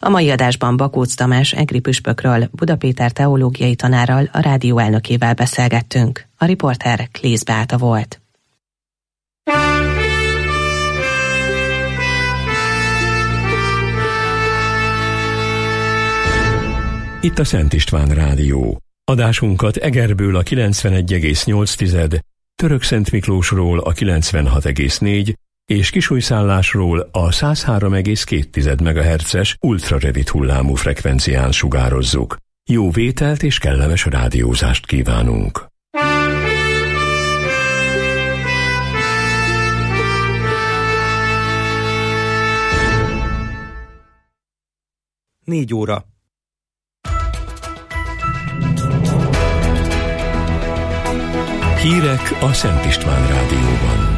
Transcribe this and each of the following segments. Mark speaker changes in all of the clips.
Speaker 1: A mai adásban Bakóc Tamás egri püspökről, Buda Péter teológiai tanárral, a rádió elnökével beszélgettünk. A riporter Klész Beáta volt.
Speaker 2: Itt a Szent István Rádió. Adásunkat Egerből a 91,8, Törökszent Miklósról a 96,4 és Kisújszállásról a 103,2 MHz-es ultrarövid hullámú frekvencián sugározzuk. Jó vételt és kellemes rádiózást kívánunk!
Speaker 3: Négy óra.
Speaker 2: Hírek a Szent István Rádióban.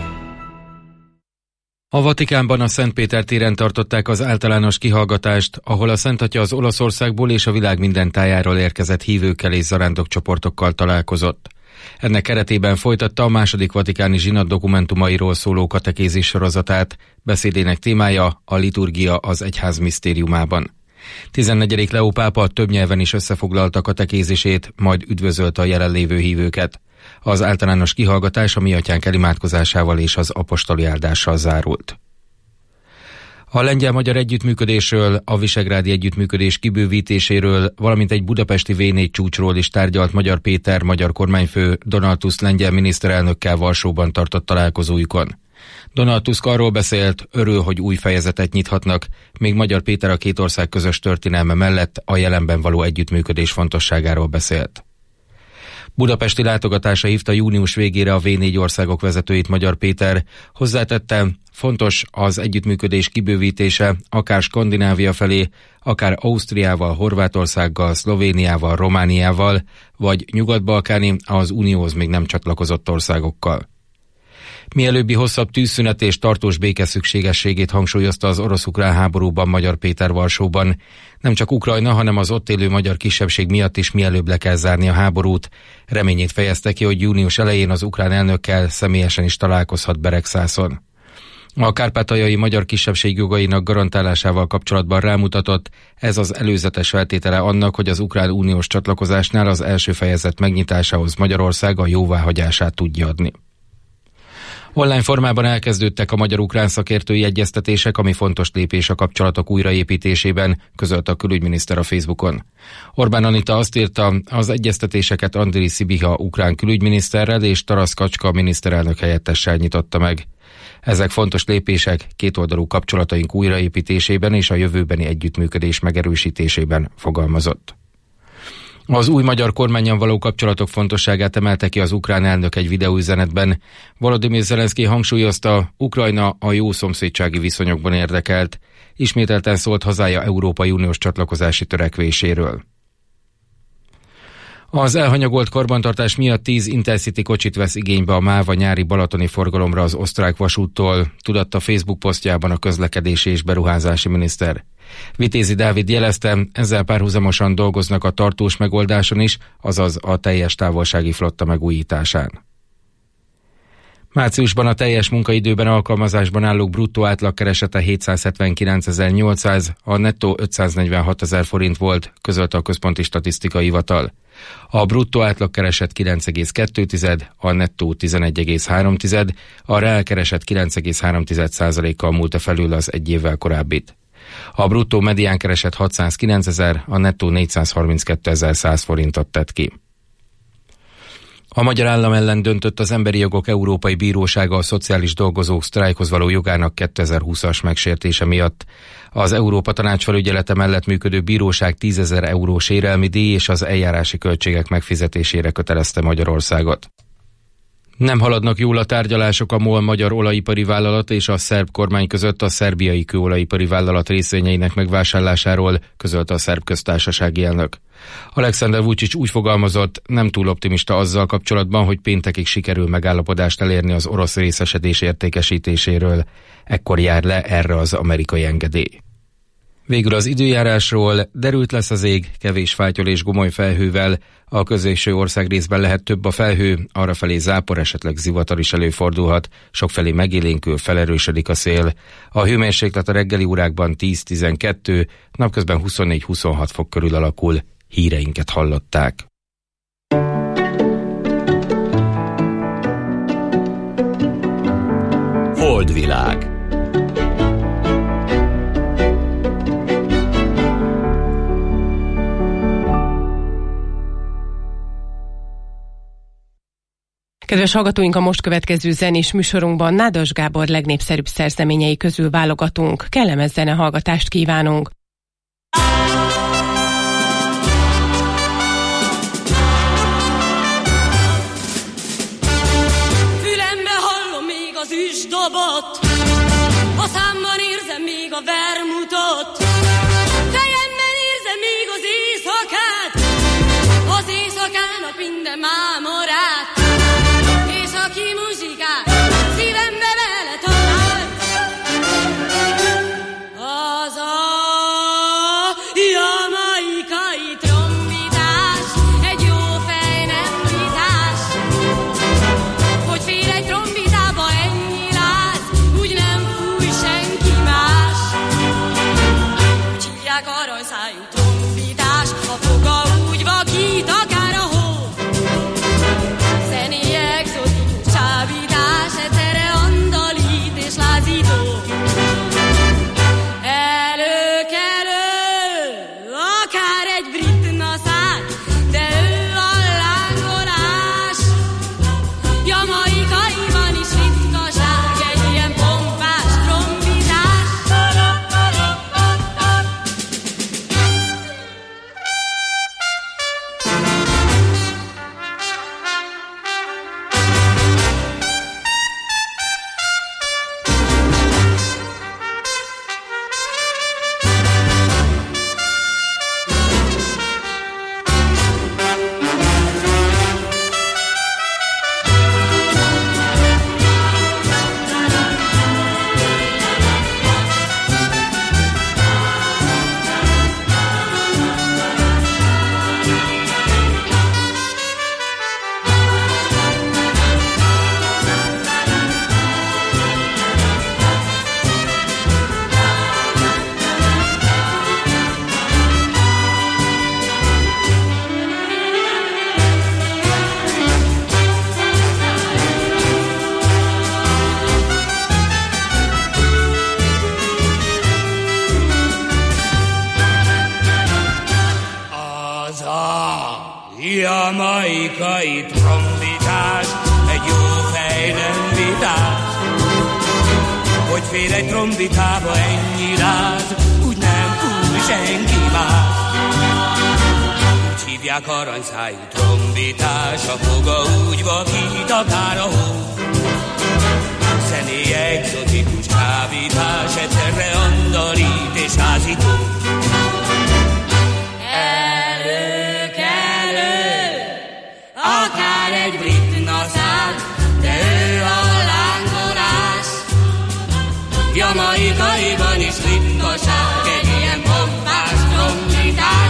Speaker 4: A Vatikánban a Szent Péter téren tartották az általános kihallgatást, ahol a Szent Atya az Olaszországból és a világ minden tájáról érkezett hívőkkel és zarándokcsoportokkal találkozott. Ennek keretében folytatta a második vatikáni zsinat dokumentumairól szóló katekézis sorozatát, beszédének témája a liturgia az egyház misztériumában. 14. Leó pápa több nyelven is összefoglalta katekézisét, majd üdvözölte a jelenlévő hívőket. Az általános kihallgatás a Mi Atyánk elimádkozásával és az apostoli áldással zárult. A lengyel-magyar együttműködésről, a visegrádi együttműködés kibővítéséről, valamint egy budapesti V4 csúcsról is tárgyalt Magyar Péter, magyar kormányfő Donald Tusk lengyel miniszterelnökkel Varsóban tartott találkozójukon. Donald Tusk arról beszélt, örül, hogy új fejezetet nyithatnak, még Magyar Péter a két ország közös történelme mellett a jelenben való együttműködés fontosságáról beszélt. Budapesti látogatása hívta június végére a V4 országok vezetőit Magyar Péter. Hozzátette, fontos az együttműködés kibővítése, akár Skandinávia felé, akár Ausztriával, Horvátországgal, Szlovéniával, Romániával, vagy nyugat-balkáni, az Unióhoz még nem csatlakozott országokkal. Mielőbbi hosszabb tűzszünet és tartós béke szükségességét hangsúlyozta az orosz-ukrán háborúban Magyar Péter Varsóban. Nem csak Ukrajna, hanem az ott élő magyar kisebbség miatt is mielőbb le kell zárni a háborút. Reményét fejezte ki, hogy június elején az ukrán elnökkel személyesen is találkozhat Beregszászon. A kárpátaljai magyar kisebbség jogainak garantálásával kapcsolatban rámutatott, ez az előzetes feltétele annak, hogy az ukrán uniós csatlakozásnál az első fejezet megnyitásához Magyarország a jóváhagyását tudja adni. Online formában elkezdődtek a magyar-ukrán szakértői egyeztetések, ami fontos lépés a kapcsolatok újraépítésében, közölte a külügyminiszter a Facebookon. Orbán Anita azt írta, az egyeztetéseket Andrii Szibiha ukrán külügyminiszterrel és Tarasz Kacska miniszterelnök helyettessel nyitotta meg. Ezek fontos lépések kétoldalú kapcsolataink újraépítésében és a jövőbeni együttműködés megerősítésében, fogalmazott. Az új magyar kormánnyal való kapcsolatok fontosságát emelte ki az ukrán elnök egy videóüzenetben. Volodymyr Zelenszky hangsúlyozta, Ukrajna a jó szomszédsági viszonyokban érdekelt. Ismételten szólt hazája Európai Uniós csatlakozási törekvéséről. Az elhanyagolt karbantartás miatt 10 Intercity kocsit vesz igénybe a máva nyári balatoni forgalomra az osztrák vasúttól, tudatta Facebook posztjában a közlekedési és beruházási miniszter. Vitézi Dávid jelezte, ezzel párhuzamosan dolgoznak a tartós megoldáson is, azaz a teljes távolsági flotta megújításán. Márciusban a teljes munkaidőben alkalmazásban állók bruttó átlagkeresete 779.800, a nettó 546.000 forint volt, közölte a Központi Statisztikai Hivatal. A bruttó átlagkereset 9,2, a nettó 11,3, a reálkereset 9,3%-kal múlta felül az egy évvel korábbit. A bruttó mediánkereset 609.000, a nettó 432.100 forintot tett ki. A magyar állam ellen döntött az Emberi Jogok Európai Bírósága a szociális dolgozók sztrájkhoz való jogának 2020-as megsértése miatt. Az Európa Tanács felügyelete mellett működő bíróság 10.000 eurós sérelmi díj és az eljárási költségek megfizetésére kötelezte Magyarországot. Nem haladnak jól a tárgyalások a MOL magyar olajipari vállalat és a szerb kormány között a szerbiai kőolajipari vállalat részvényeinek megvásárlásáról, közölte a szerb köztársasági elnök. Alexander Vučić úgy fogalmazott, nem túl optimista azzal kapcsolatban, hogy péntekig sikerül megállapodást elérni az orosz részesedés értékesítéséről. Ekkor jár le erre az amerikai engedély. Végül az időjárásról: derült lesz az ég, kevés fátyol és gomoly felhővel. A középső országrészben lehet több a felhő, arrafelé zápor, esetleg zivatar is előfordulhat, sokfelé megélénkül, felerősödik a szél. A hőmérséklet a reggeli órákban 10-12, napközben 24-26 fok körül alakul. Híreinket hallották.
Speaker 2: Holdvilág.
Speaker 3: Kedves hallgatóink, a most következő zenés műsorunkban Nádas Gábor legnépszerűbb szerzeményei közül válogatunk. Kellemes zenehallgatást kívánunk!
Speaker 5: Fülembe hallom még az üsdobot, a számban érzem még a vermutot, fejemben érzem még az éjszakát, az éjszakának minden mámorát. Északi muzsikát szívembe vele talált, az a jamaikai trombitás, egy jó fej nem vitás, hogy fér egy trombitába ennyi láz, úgy nem fúj senki más. Úgy hívják aranyszájú trombitás, a foga úgy vakít, akár a hó. Egyszerre andalít és lázító. Elő-kelő, akár egy brit naszát, de ő a lángolás. Jamaikaiban is ritkaság egy ilyen pompás trombitás.
Speaker 6: Jamaikai trombitás, egy jó fej nem vitás, hogy fér egy trombitába ennyi láz, úgy nem fúj senki más. Úgy hívják aranyszájú trombitás, a foga úgy vakít, akár a hó. Zenéje egzotikus kábítás, egyszerre andalít és házító. Akár egy brit naszát, de ő a lángolás. Jamaikaiban is ritkaság, egy ilyen pompás trombitás.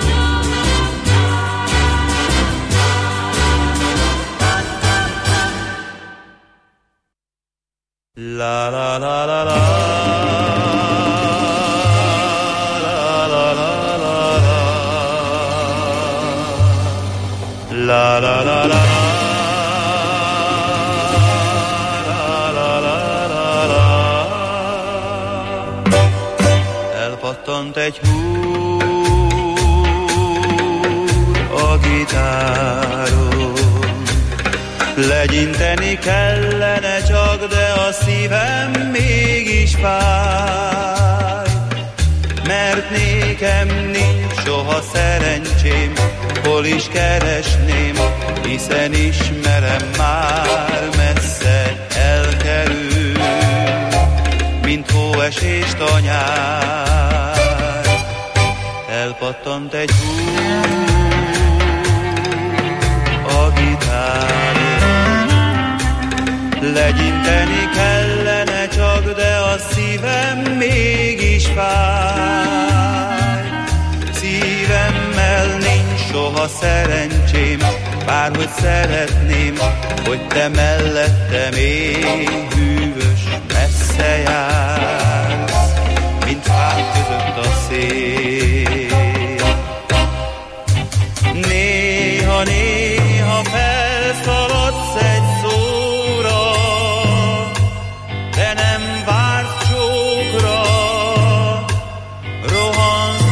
Speaker 6: La la la la la. La la la la elpattant egy húr a gitáron, legyinteni kellene csak, de a szívem mégis fáj, mert nékem nincs soha szerencsém, hol is keresném, hiszen ismerem már, messze elkerül, mint hóesést a nyár. Elpattant egy húr a gitáron, legyinteni kellene csak, de a szívem mégis fáj,
Speaker 7: soha szerencsém, bárhogy szeretném, hogy te mellettem én hűvös messze jársz, mint fák között a szél. Néha felszaladsz egy szóra, de nem vársz csókra, rohansz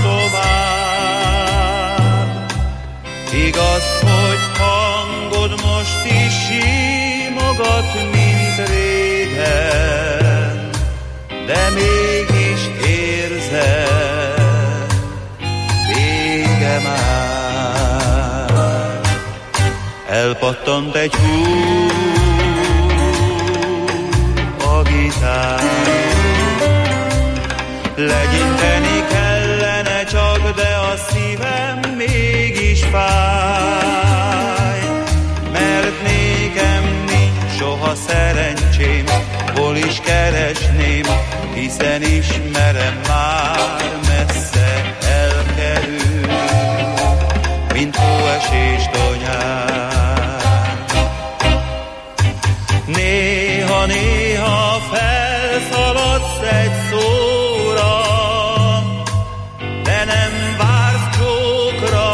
Speaker 7: tovább. Igaz, hogy hangod most is simogat, mint régen, de mégis érzed, vége már. Elpattant egy hú a gitár, legyinteni kellene csak, de a szívem mégis fáj, mert nékem nincs soha szerencsém, hol is keresném, hiszen ismerem már messze elkerül, mint hóesés tanyár. Néha felszaladsz egy szóra, de nem vársz csókra,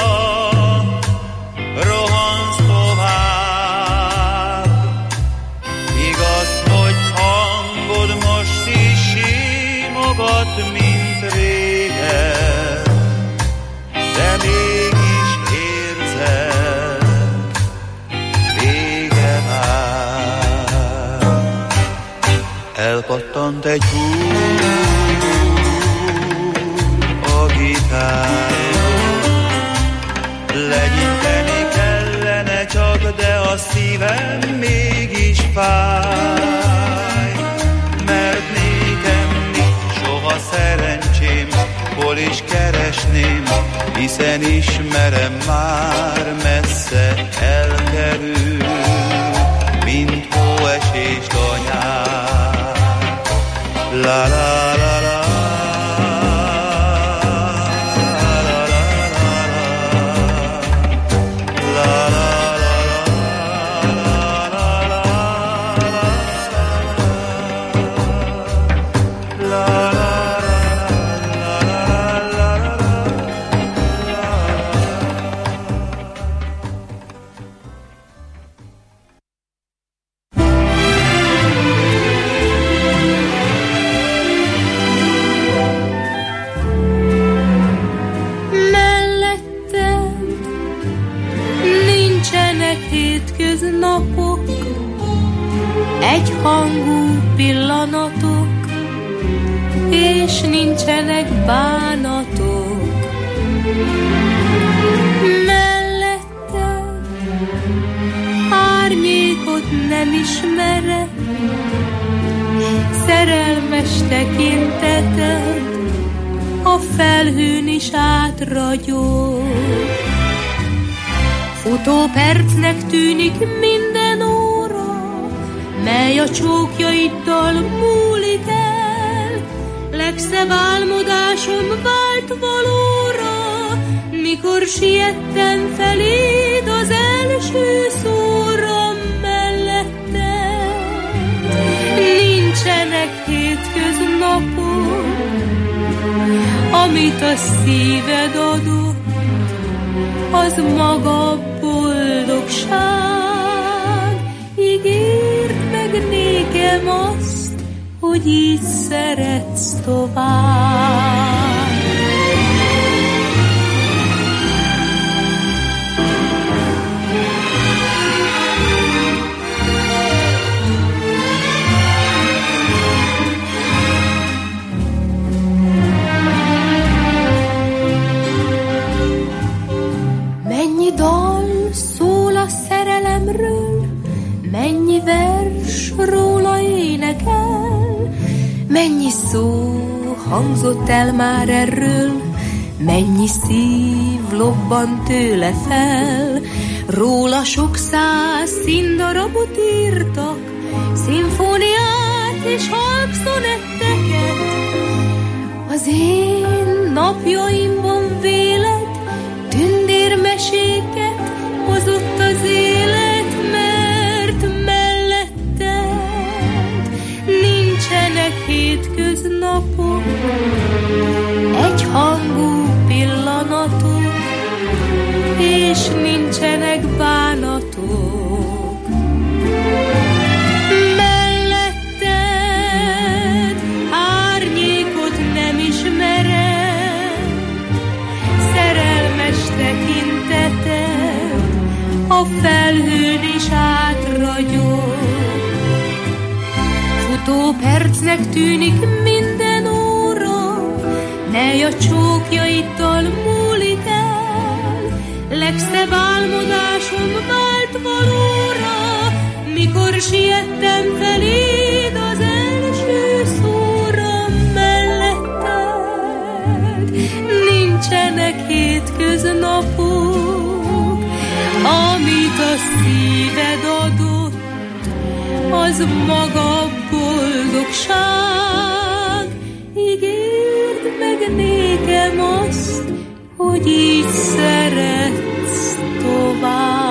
Speaker 7: rohansz tovább. Igaz, hogy hangod most is simogat, mint régen, de mégis érzed, vége már. Elpattant egy hú a gitáron, legyinteni kellene csak, de a szívem mégis fáj, mert nékem nincs soha szerencsém, hol is keresném, hiszen ismerem már messze elkerül, mint hóesés tanyár. La la la la.
Speaker 8: Egyhangú pillanatok, és nincsenek bánatok. Melletted árnyékot nem ismerek, szerelmes tekinteted a felhőn is átragyog. Futó percnek tűnik minden óra, mely a csókjaiddal múlik el. Legszebb álmodásom vált valóra, mikor siettem feléd az első szóra melletted. Nincsenek hétköznapok, amit a szíved adott, az maga boldogság. Ígérd meg nékem azt, hogy így szeretsz tovább. Mennyi dal szól a szerelemről, mennyi vers róla énekel, mennyi szó hangzott el már erről, mennyi szív lobban tőle fel. Róla sok száz színdarabot írtak, szimfóniát és halkszonetteket. Az én napjaimban véled tündérmeséket öreg bánatok. Melletted árnyékot nem ismerem, szerelmes tekinteted a felhőn is átragyog. Futó percnek tűnik minden óra, mely a csókjaiddal múlik el. Legszebb álmodásom vált valóra, mikor siettem feléd az első szóra. Melletted nincsenek hétköznapok, amit a szíved adott, az maga boldogság. Ígérd meg nékem azt, hogy így szeretsz tovább.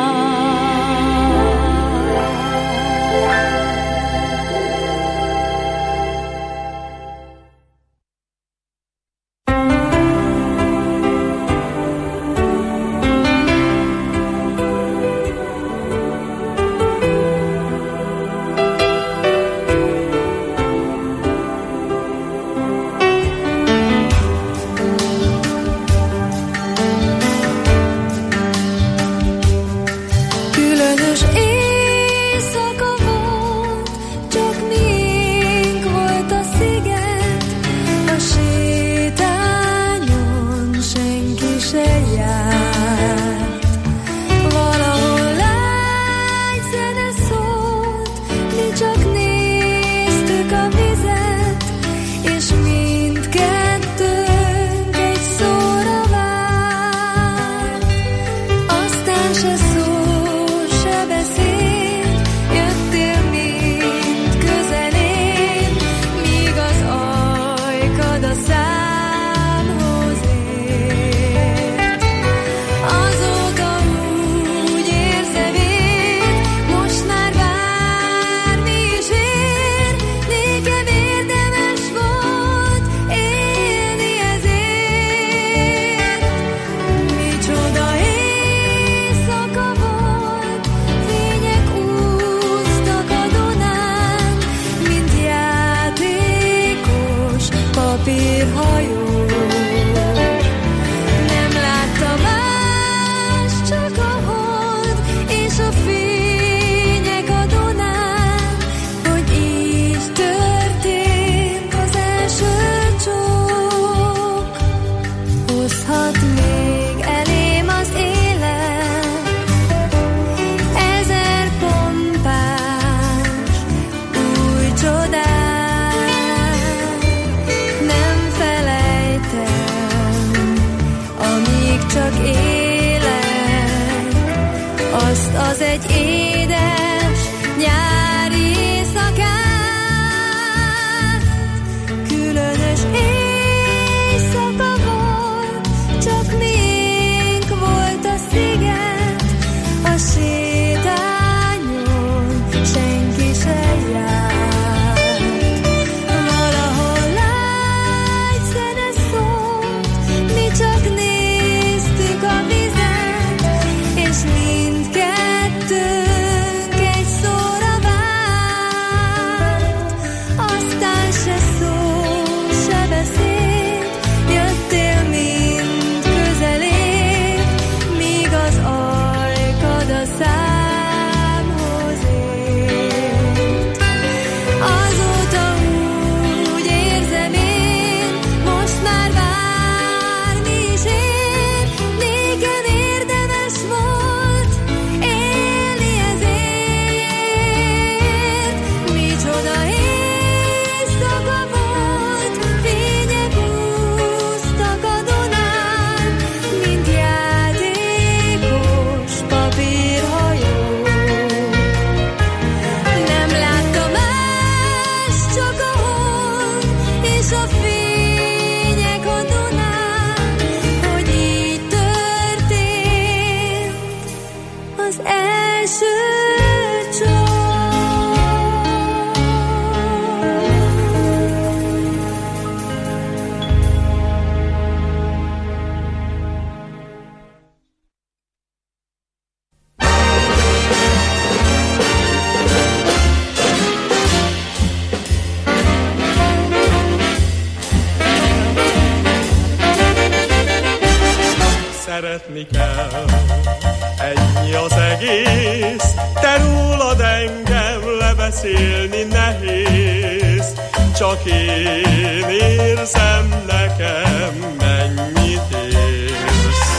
Speaker 9: ennyi az egész, te rólad engem lebeszélni nehéz, csak én érzem, nekem mennyit érsz.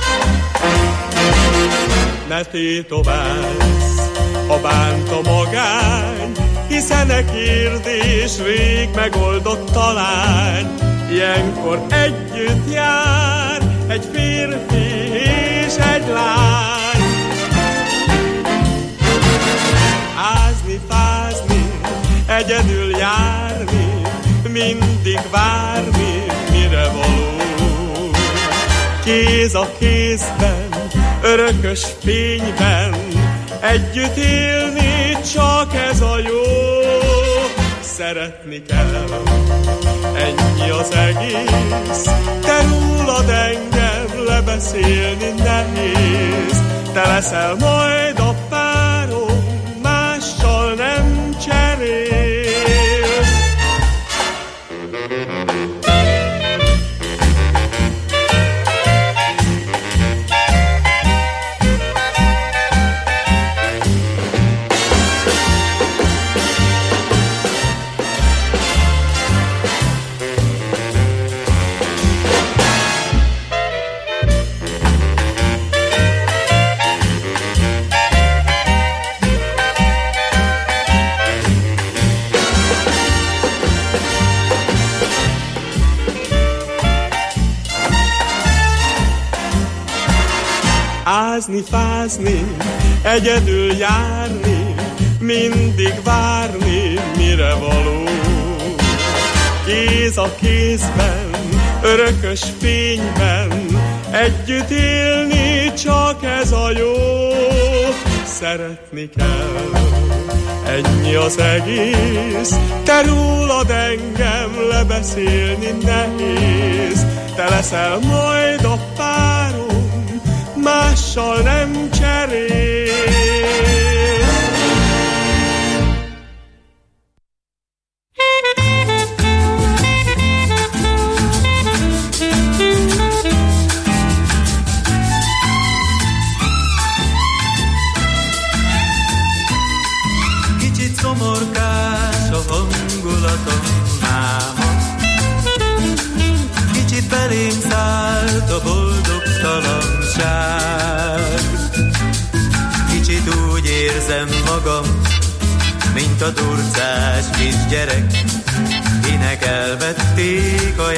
Speaker 9: Ne tétoválsz, ha bánt a magány, hiszen e kérdés rég megoldott talán. Ilyenkor együtt jár egy férfi és egy lány. Ázni, fázni, egyedül járni, mindig várni, mire való. Kéz a kézben, örökös fényben, együtt élni, csak ez a jó. Szeretni kell, ennyi az egész, te rólad engem lebeszélni nehéz. Te leszel majd a párom, mással nem cserélsz. Ázni, fázni, egyedül járni, mindig várni, mire való. Kéz a kézben, örökös fényben, együtt élni, csak ez a jó. Szeretni kell, ennyi az egész, te rólad engem lebeszélni nehéz. Te leszel majd a párom, mással nem cserélsz.
Speaker 7: Kicsit szomorkás a hangulatom máma, kicsit belém szállt a boldogtalanság. Kicsit úgy érzem magam, mint a turcás kisgyerek, kinek elvették a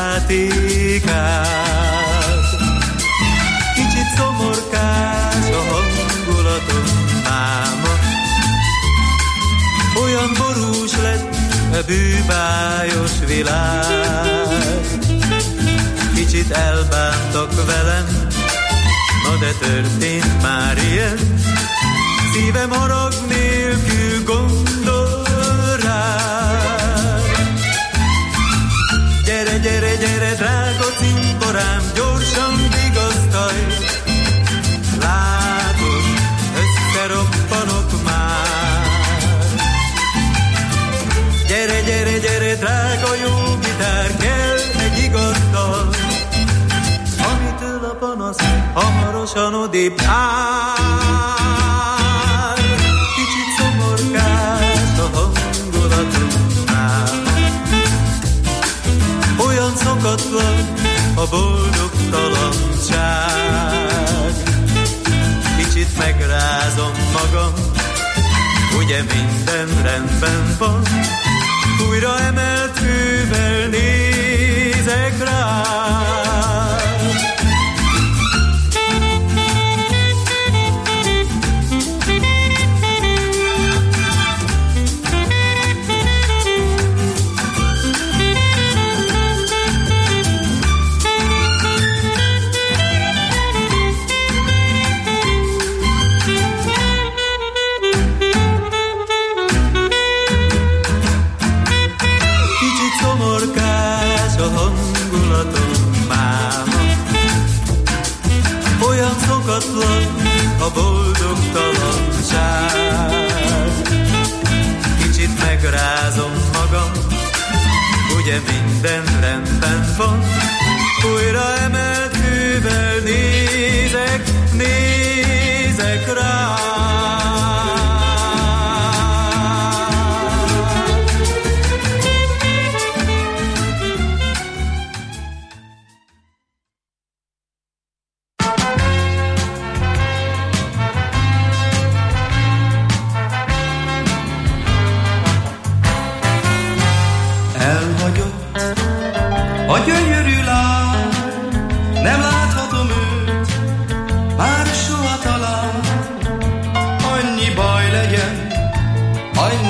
Speaker 7: játékát. Kicsit szomorkás a hangulatom máma, olyan borús lett a bűbájos világ. Kicsit elbántak velem, na de történt már ilyen, szívem harag nélkül gondol rád. Gyere, gyere, gyere, drága cimborám, gyorsan vigasztalj, látod, összeroppanok már. Gyere, gyere, gyere, drága jó gitár, kell egy igaz dal, amitől a panasz hamarosan odébb áll. Kicsit szomorkás a hangulatom már, olyan szokatlan a boldogtalanság. Kicsit megrázom magam, ugye minden rendben van, újra emelt fővel nézek rá. A boldogtalanság. Kicsit megrázom magam, ugye minden rendben van, újra emelt fővel nézek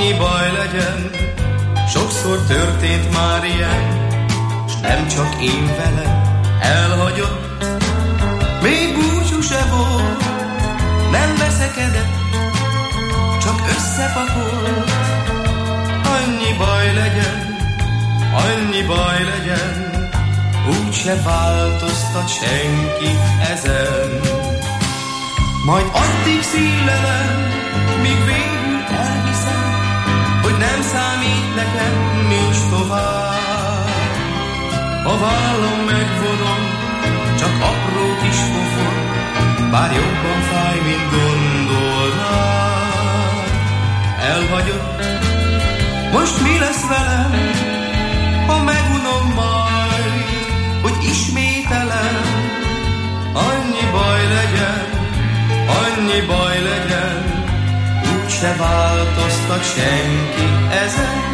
Speaker 10: annyi baj legyen, sokszor történt már ilyen, s nem csak én velem elhagyott, még búcsú se volt, nem veszekedett, csak összepakolt. Annyi baj legyen, annyi baj legyen, úgyse változtat senki ezen. Majd addig szívlelem, míg végül elhiszem, hogy nem számít nekem, nincs tovább. A vállam megvonom, csak apró kis pofon, bár jobban fáj, mint gondolnád. Elhagyott, most mi lesz velem, ha megunom majd, hogy ismételem. Annyi baj legyen, annyi baj legyen, úgyse változtat senki ezen.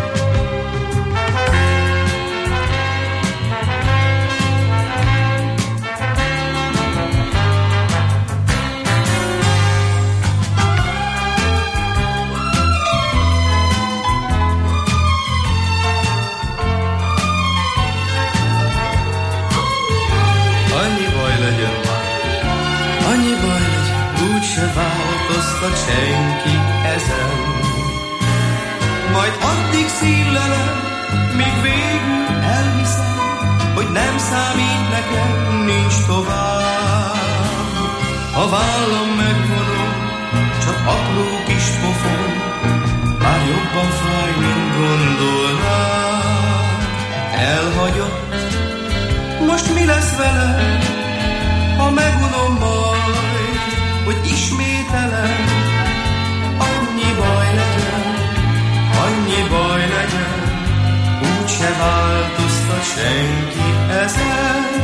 Speaker 10: Változtat senki ezen. Majd addig szívlelem, míg végül elhiszem, hogy nem számít nekem, nincs tovább. A vállam megvonom, csak apró kis pofon, már jobban fáj, mint gondolnád. Elhagyott, most mi lesz velem, ha megunom majd, hogy ismételem. Annyi baj legyen, annyi baj legyen, úgyse változtat senki ezen.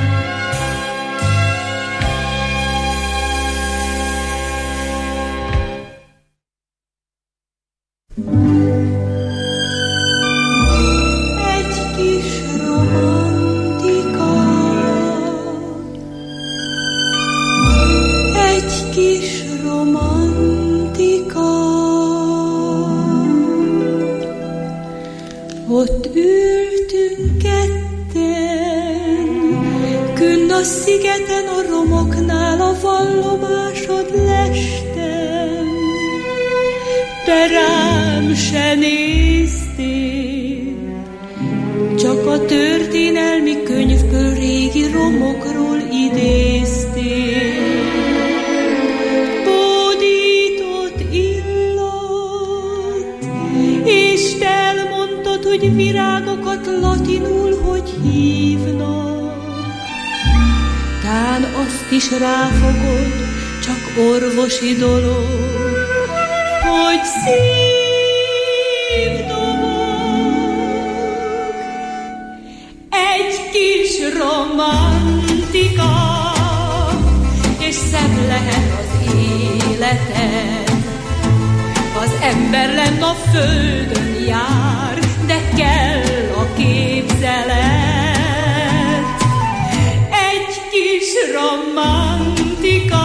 Speaker 8: Ott ültünk ketten, künn a szigeten, a romoknál, a vallomásod lestem. Te rám se néztél, csak a történelmi könyvből régi romokról idéztél. Bódított illat, és te elmondtad, hogy virágokat latinul hogy hívnak. Tán azt is ráfogod, csak orvosi dolog, hogy szívdobog. Egy kis romantika, és szebb lehet az életed. Az ember lenn a földön jár, de kell a képzelet. Egy kis romantika,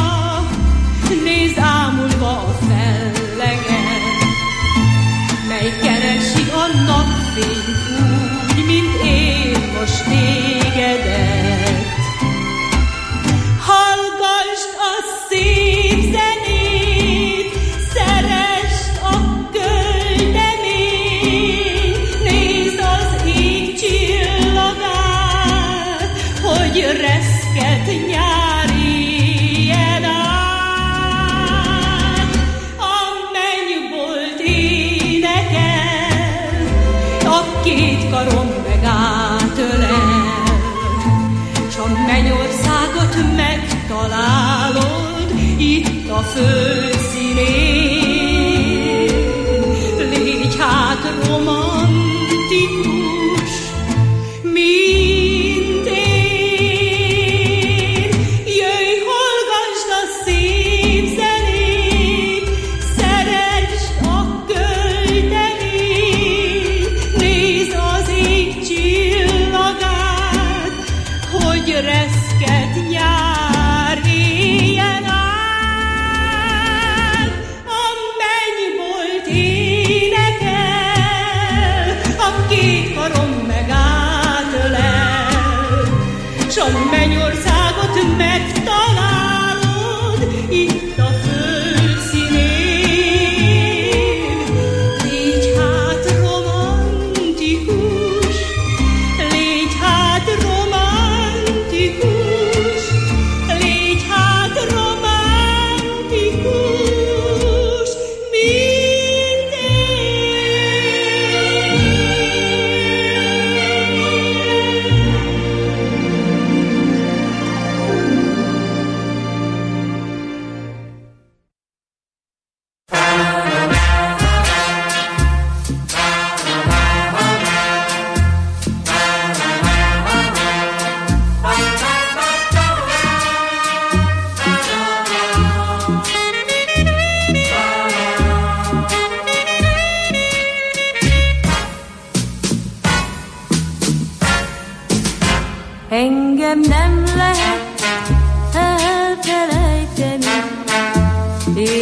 Speaker 8: nézd ámulva a felleget, mely keresi a napfényt úgy, mint én most tégedet. Hallgasd a szép zenét, szeresd a költeményt, nézd az ég csillagát, hogy reszket nyár.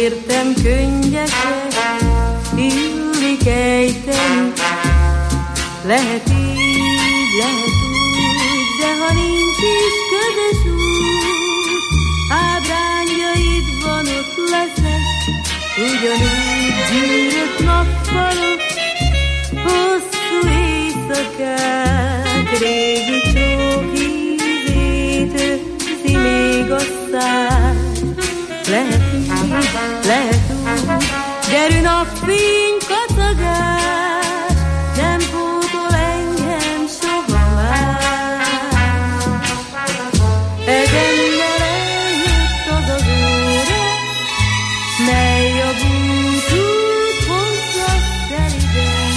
Speaker 11: értem könnyeket illik ejteni. Lehet így, lehet úgy, de ha nincs is közös út, ábrányaid van, ott leszek, ugyanúgy gyűrött nappalok, hosszú éjszakák, régi csók ízét őrzi még a száj. Lehet így, lehet úgy, gyerű napfény kacagás, nem pótol engem soha már. Egennel eljött az az óra, mely a búcsút hozza szeliden.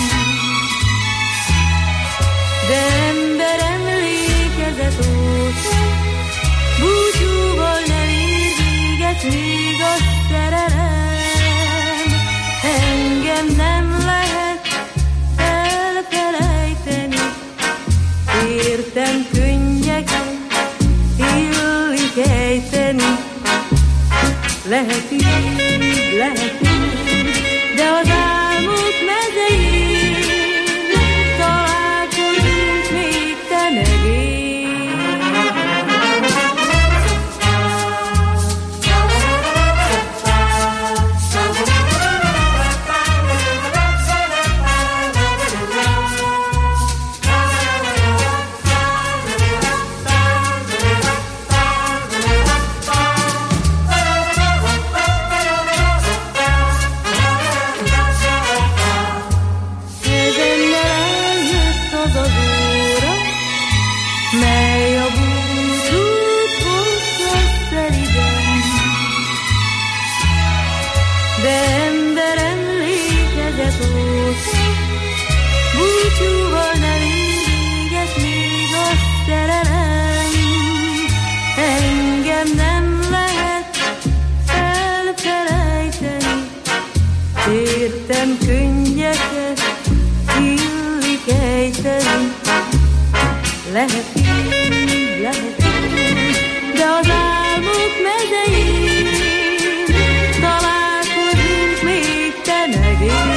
Speaker 11: De ember emlékezet óta búcsúval nem ér véget még a szerelem. Engem nem lehet elfelejteni, értem könnyeket illik ejteni. Lehet így, lehet így, de az álmok mezején találkozunk még te meg én. Búcsúval nem éget még a szerelem. Engem nem lehet elfelejteni, értem könnyeket illik ejteni. Lehet így, lehet így, de az álmok mezején találkozunk még te meg én.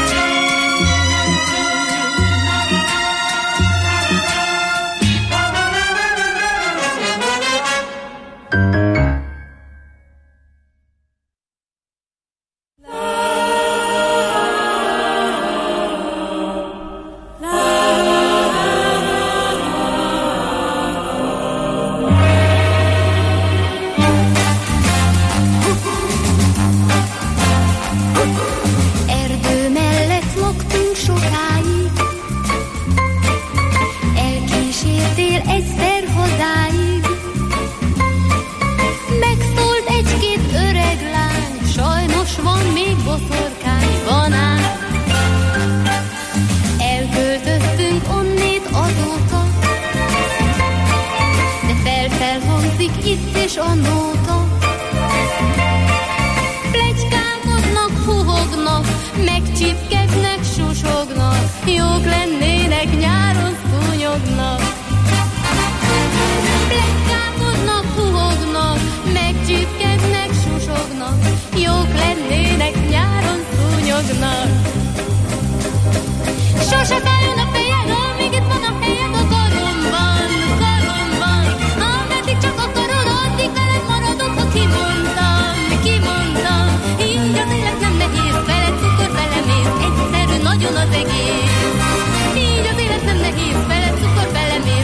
Speaker 5: Így az élet nem nehéz, vele cukor belemész.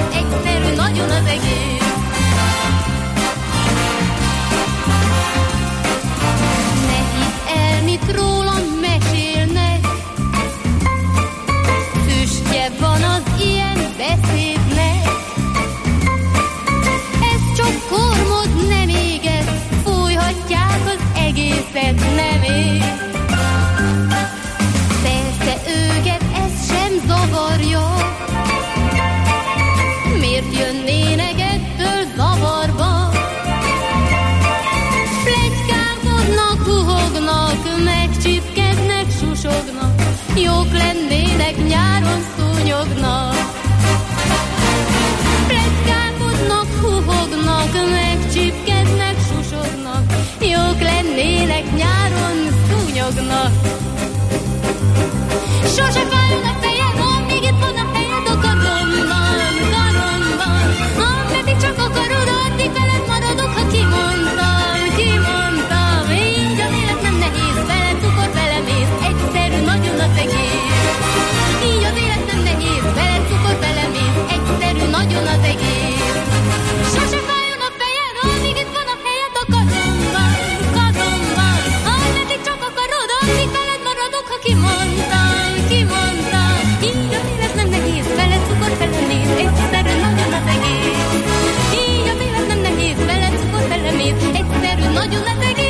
Speaker 11: maguknak. Sose fájjon a fejed, amíg itt van a helyed a karomban, karomban. Ameddig csak akarod, addig veled maradok, ha kimondtam, kimondtam. Így az élet nem nehéz, veled cukor belemész, egyszerű nagyon az egész. Így az élet nem nehéz, veled cukor belemész, egyszerű nagyon az egész. Sose fájjon a fejed, amíg itt van a helyed a karomban, karomban. Ameddig csak akarod, addig veled maradok, ha kimondtam, kimondtam. Így az élet nem nehéz, veled cukor belemész, egyszerű nagyon az egész. Így az élet nem nehéz, veled cukor belemész, egyszerű nagyon az egész.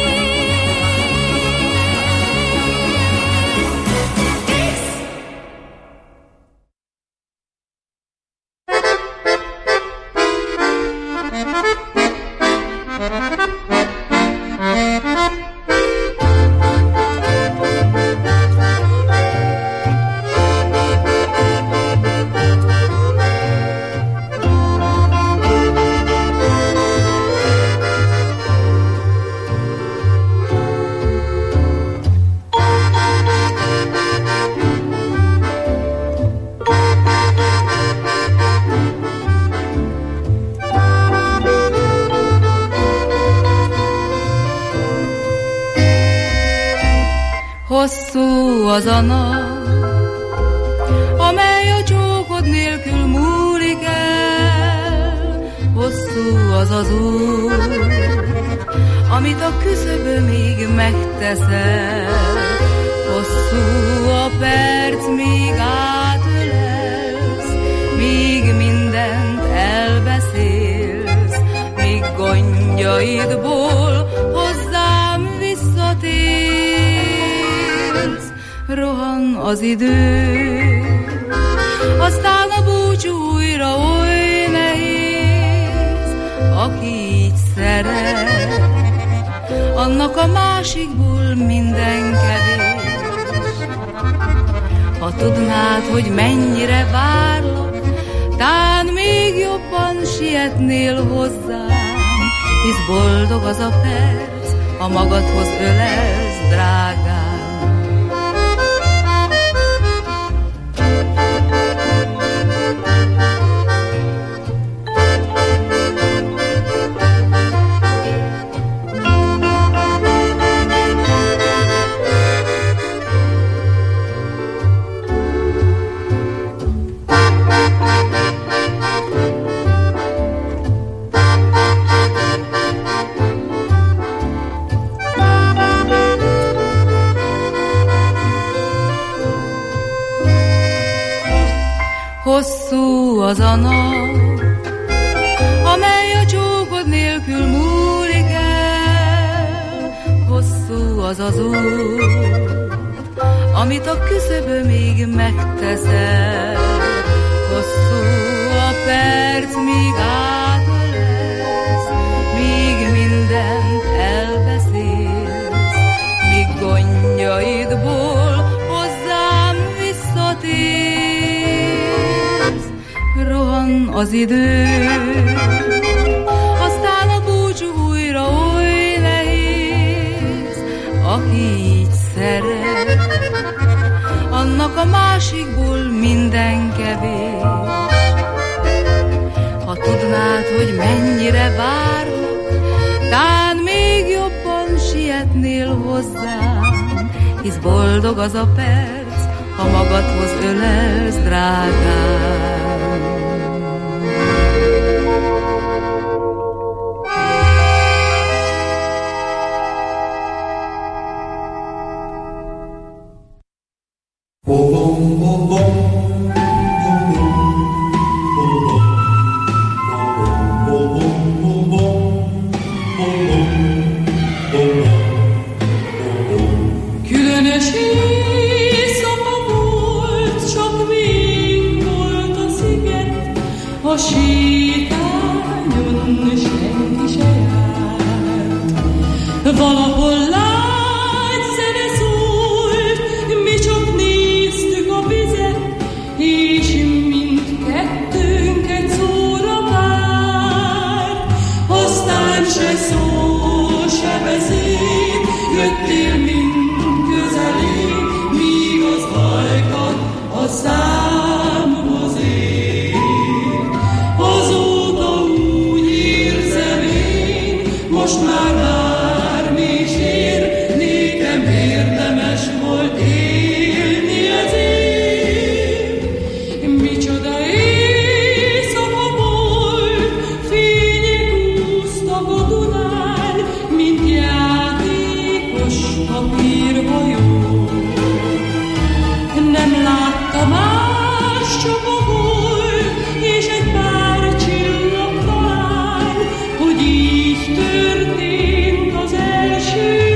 Speaker 12: Hosszú az a nap, amely a csókod nélkül múlik el. Hosszú az az út, amit a küszöbömig megteszel. Hosszú a perc, míg átölelsz, míg mindent elbeszélsz, míg gondjaidból hozzám visszatérsz. Rohan az idő, aztán a búcsú újra oly nehéz. Aki így szeret, annak a másikból minden kevés. Ha tudnád, hogy mennyire várlak, tán még jobban sietnél hozzám. Hisz boldog az a perc, ha magadhoz ölelsz, drágám. Hosszú az a nap, amely a csókod nélkül múlik el. Hosszú az az út, amit a küszöbömig megteszel. Hosszú a perc, míg átölelsz, míg mindent elbeszélsz, míg gondjaidból hozzám visszatérsz. Rohan az idő, aztán a búcsú újra oly nehéz. Aki így szeret, annak a másikból minden kevés. Ha tudnád, hogy mennyire várlak, tán még jobban sietnél hozzám. Hisz boldog az a perc, ha magadhoz ölelsz, drágám.
Speaker 8: Különös éjszaka volt, csak még volt a sziget, a sétányon senki se járt. Valahol lágy zene szólt, mi csak néztük a vizet, és mindkettőnket szóra várt. Aztán se szó, se beszéd, jöttél mind közel. számhoz ér. Azóta úgy érzem én, most már bármi is ér, nékem érdemes volt élni ezért. Micsoda éjszaka volt, fények úsztak a Dunán, mint játékos papírhajó. Nem látta más, csak a hold, és egy pár csillag talán, hogy így történt az első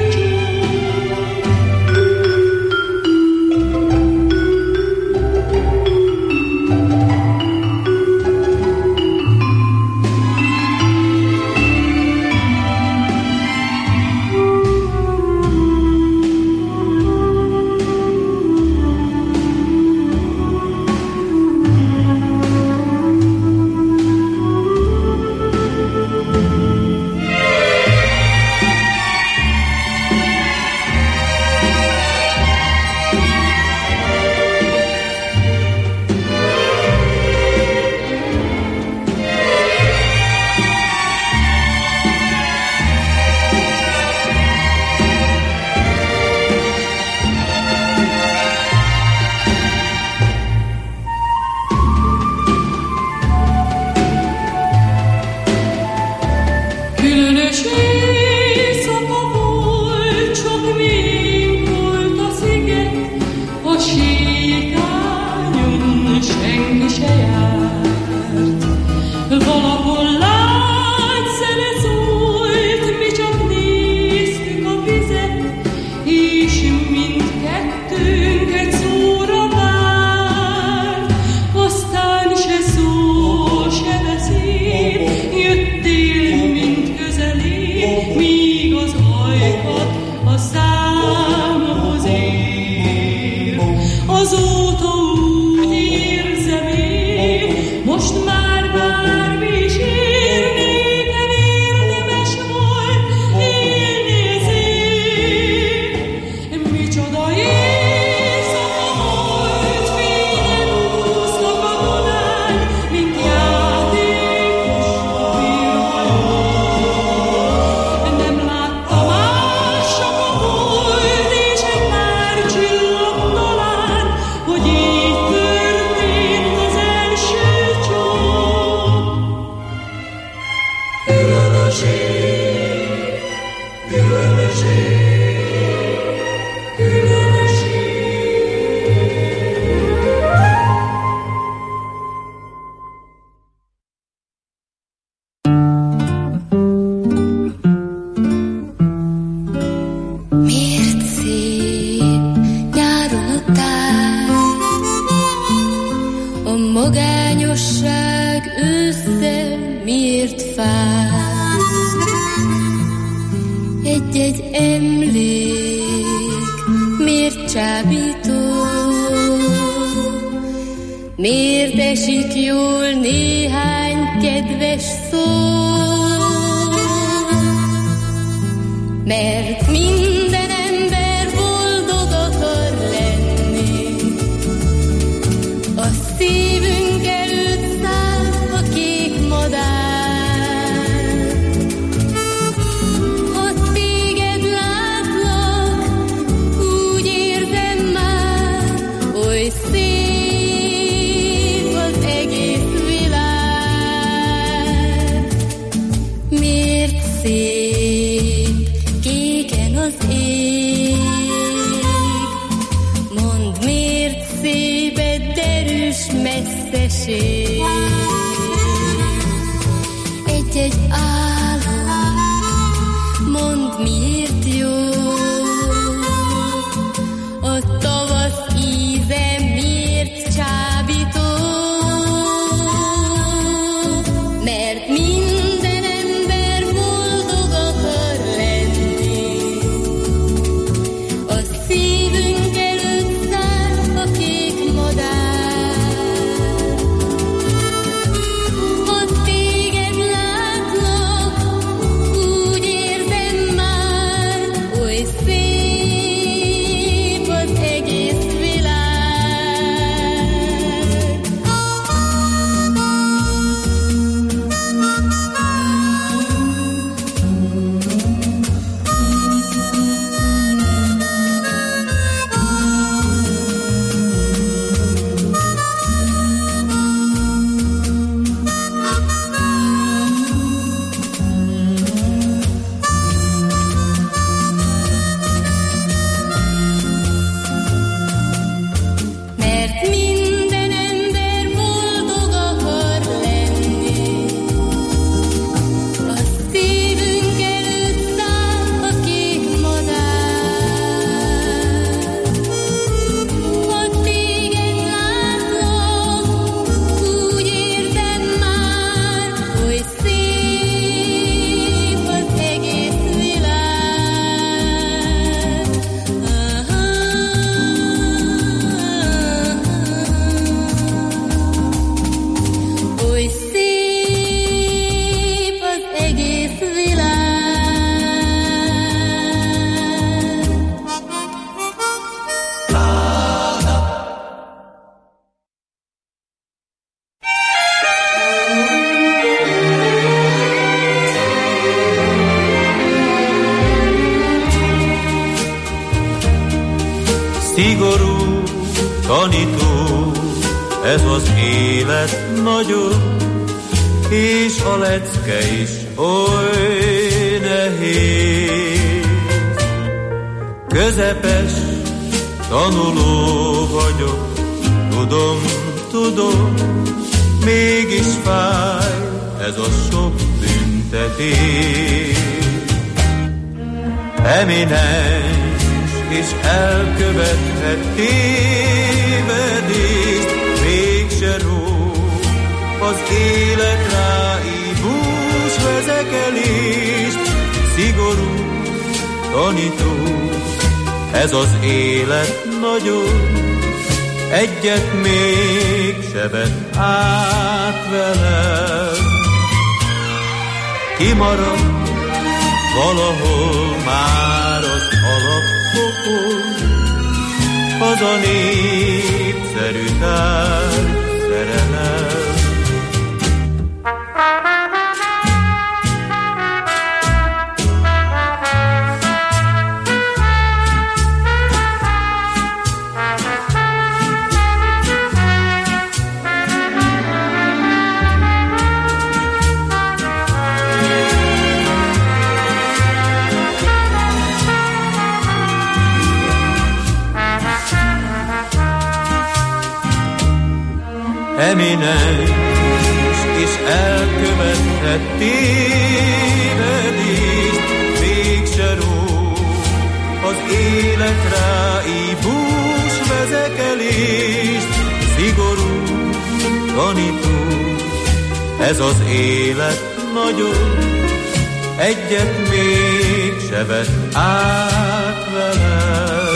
Speaker 8: különös éjszaka volt, csak még volt a sziget, a sétányon senki se járt. Valahol lágy zene szólt, mi csak néztük a vizet, és mindkettőnk egy szóra várt. Aztán se szó, se beszéd, jöttél, mint közelé, míg az ajkat a számhoz ér. Azóta úgy érzem én, most már bármi is ér, nékem érdemes volt élni ezért. Micsoda éjszaka volt, fények úsztak a Dunán, mint játékos papírhajó. Nem látta más, csak a hold, és egy pár csillag talán, hogy így történt az első csók. Különös ég, különös ég, különös
Speaker 11: Miért szép nyáron a táj, a magányosság ősszel miért fáj? Egy-egy emlék miért csábító, miért esik jól néhány kedves szó? Mert minden ember boldog akar lenni, a szívünk előtt száll a kék madár. Ha téged látlak, úgy érzem már, oly szép az egész világ. Miért szép kéken az ég? Mondd, miért szép egy derűs messzeség? Egy-egy álom, mondd, miért jó? A tavasz íze miért csábító? Mert minden ember boldog akar lenni, a szívünk előtt száll a kék madár. Ha téged látlak,
Speaker 7: Szigorú tanító, ez az élet nagyon, és a lecke is oly nehéz. Közepes tanuló vagyok, tudom, mégis fáj ez a sok büntetés. Eminens és elkövethet tévedést, mégse ró az élet ráívós vezekelést. Szigorú tanító, ez az élet nagyon, egyet mégse vett át velem. Kimarad valahol már az alapfokon, az a népszerű tárgyszerelem. Eminens és elkövethet tévedést, mégse ró az élet ráívós vezekelést. Szigorú tanító, ez az élet nagyon, egyet mégse vett át velem.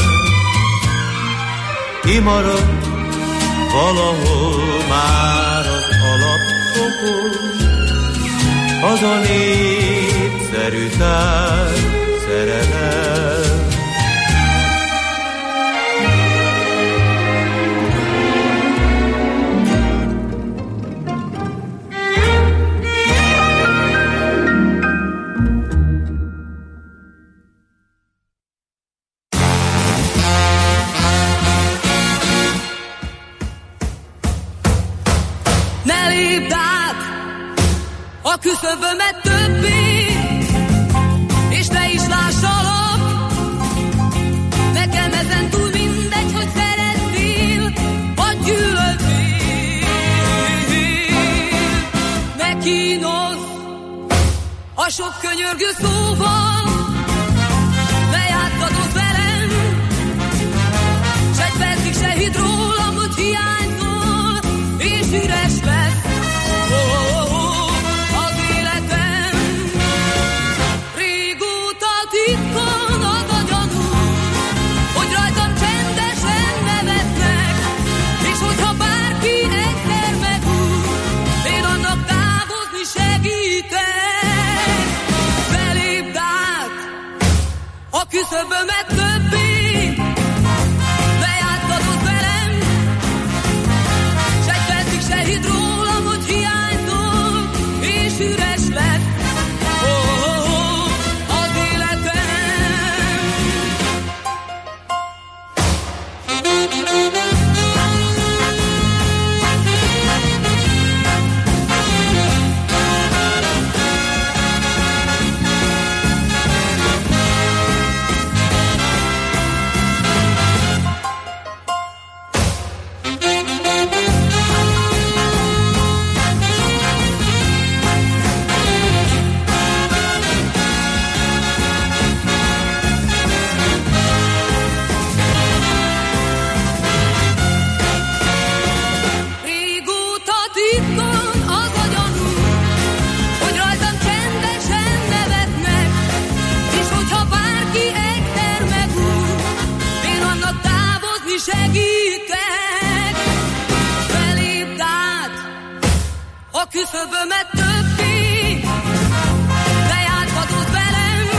Speaker 7: Kimarad valahol már az alapfokon, az a népszerű tárgyszerelem.
Speaker 8: A küszöbömet többé, és ne is lássalak. Nekem ezen túl mindegy, hogy szeretnél, vagy gyűlöltél. Ne kínozz a sok könyörgő szóval, ne játszadozz velem, s egy percig se hidd rólam, hogy hiányzol, és üres lesz. Küszöbömet többé, ne játszadozz velem, s egy percig se hidd rólam, hogy hiányzol, és üres lesz az életem. Küszöbömet többé, ne játszadozz velem,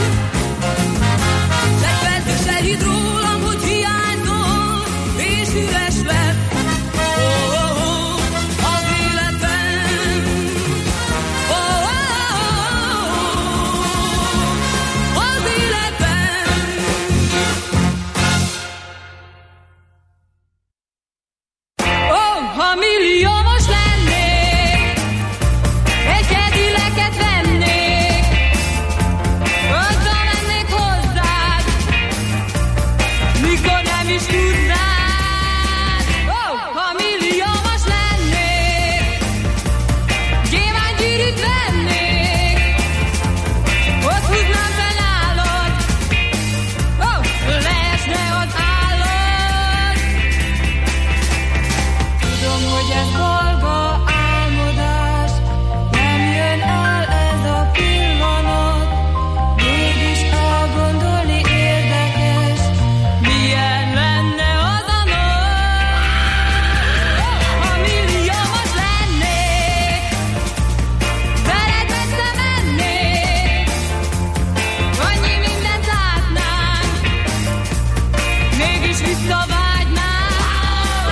Speaker 8: s egy percig se hidd rólam, hogy hiányzol, és üres lesz az életem. Az életem.
Speaker 5: is tudnád, ha milliómos lennék, gyémántgyűrűt vennék, ott húznám fel nálad, leesne az állad. Tudom, hogy ez bolga álmodás, nem jön el ez a pillanat, mégis elgondolni érdekes, milyen lenne az a nap, ha milliómos lennék, veled messze mennék, annyi mindent látnánk, mégis visszavágynánk.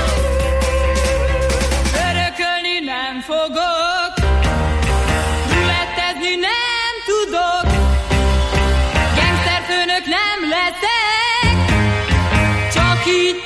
Speaker 5: Örökölni nem fogok, rulettezni nem tudok, gangsterfőnök nem leszek, csak így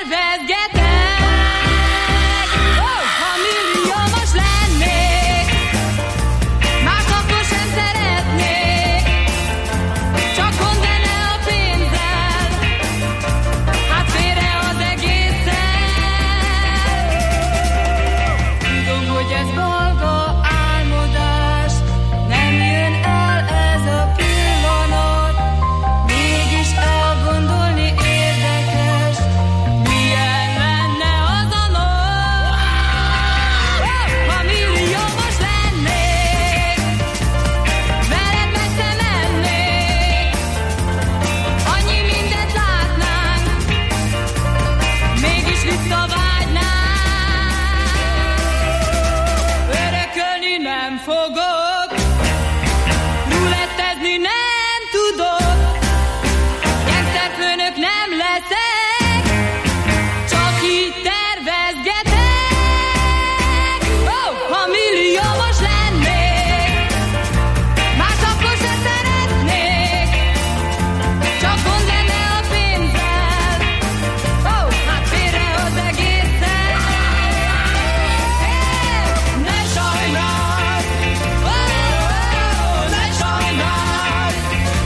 Speaker 5: tervezgetek. Ha milliómos lennék, más akkor sem szeretnék, csak gond lenne a pénzzel, hát félre az egészen. Tudom, hogy ez bolga álmodás, nem jön el ez a pillanat, mégis elgondolni érdekes, milyen lenne az a nap, ha milliómos lennék, veled messze mennék, annyi mindent látnánk, mégis visszavágynánk. Örökölni nem fogok, rulettezni nem tudok, gangsterfőnök nem leszek, csak így tervezgetek. Ha milliómos lennék, más akkor sem szeretnék, csak gond lenne a pénzzel, hát félre az egészen. Ne sajnáld, ne sajnáld,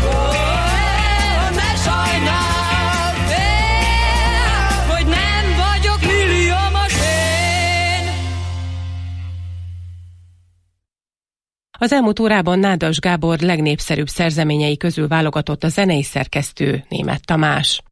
Speaker 5: ne sajnáld, hogy nem vagyok milliómos én.
Speaker 3: Az elmúlt órában Nádas Gábor legnépszerűbb szerzeményei közül válogatott a zenei szerkesztő, Németh Tamás.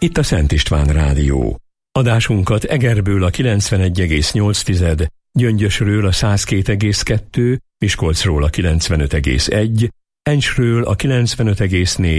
Speaker 2: Itt a Szent István Rádió. Adásunkat Egerből a 91,8, Gyöngyösről a 102,2, Miskolcról a 95,1, Encsről a 95,4,